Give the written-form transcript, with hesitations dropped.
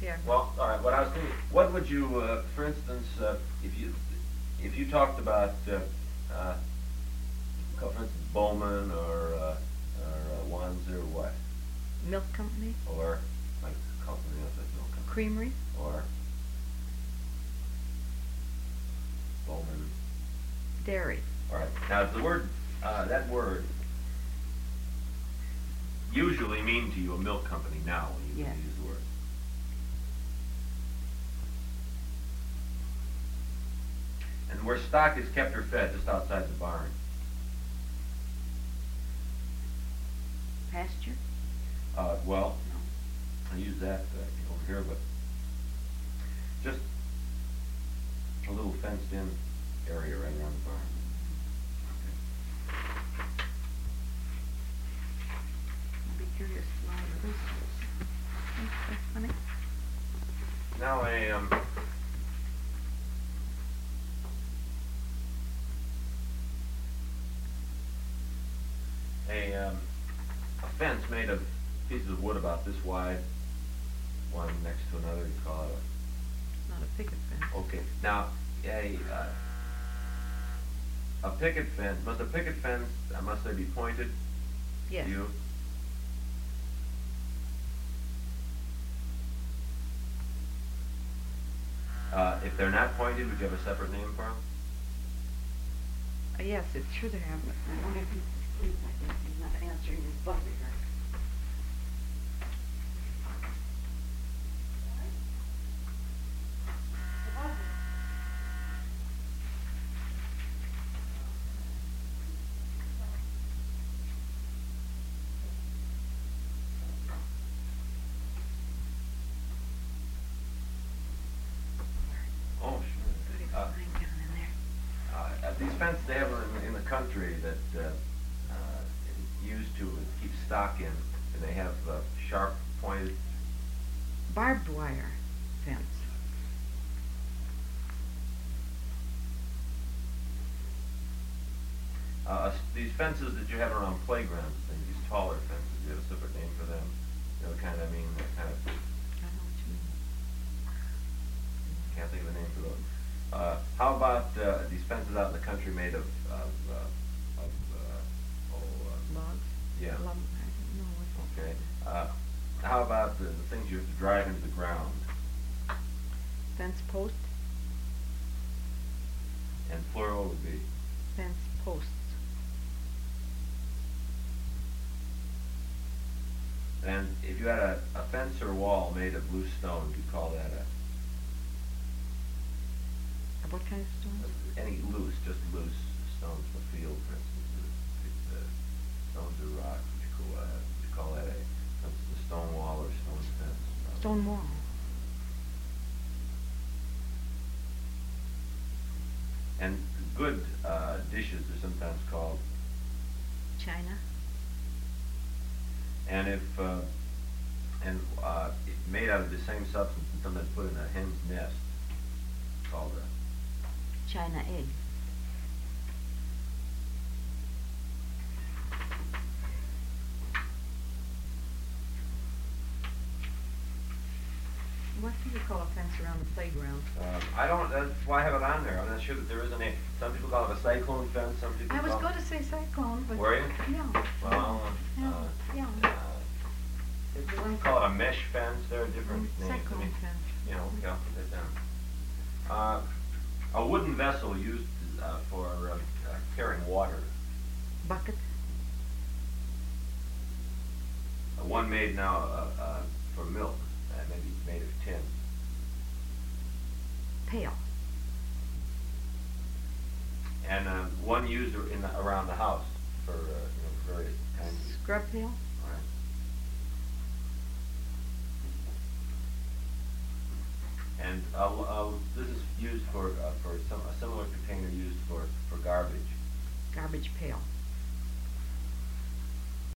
Yeah. Well, all right. What I was thinking, what would you, for instance, if you talked about, for instance, Bowman or Wanzer, what, Milk company, or like company else like milk company, creamery, or Bowman. dairy. All right. Now, the word, that word usually mean to you a milk company now when you Yes. use the word. And where stock is kept or fed, just outside the barn. Pasture? Well, No. I use that over here, but just a little fenced-in area right around the barn. I'd be curious to know what this is. That's funny. Now a fence made of pieces of wood about this wide, one next to another. You call it Not a picket fence. okay. Now a picket fence. Must a picket fence? Must they be pointed? Yes. You. If they're not pointed, would you have a separate name for them? Yes, it should have. I wonder if he's not answering his phone. Oh, Good, it's sure. fine down in there. These fences they have in the country that used to keep stock in, and they have sharp pointed. Barbed wire fence. These fences that you have around playgrounds, these taller fences, do you have a separate name for them? You know, kind of, I mean, kind of, I know what you mean. can't think of a name for those. How about these fences out in the country made of Logs? yeah. I don't know what. Okay. How about the things you have to drive into the ground? Fence post? And plural would be Fence posts. and if you had a fence or wall made of loose stone, you'd call that What kind of stone? any loose, just loose stones from the field, for instance. Stones or rocks, would you call that a stone wall or stone fence? Stone wall. And good dishes are sometimes called. China? And if it's made out of the same substance and sometimes put in a hen's nest, called a China egg. What do you call a fence around the playground? I don't. That's why I have it on there. I'm not sure that there is a name. Some people call it a cyclone fence. Some people. I was call going to say cyclone, but. Were you? Yeah. Well, Yeah. if you want to call it a mesh fence, there are different names. I Cyclone mean, fence. you know, okay, I'll put that down. A wooden vessel used for carrying water. Bucket? One made now for milk, maybe made of tin. Pail. And one used around the house for various kinds of. Scrub pail? Right. And this is used for a similar container used for garbage. Garbage pail.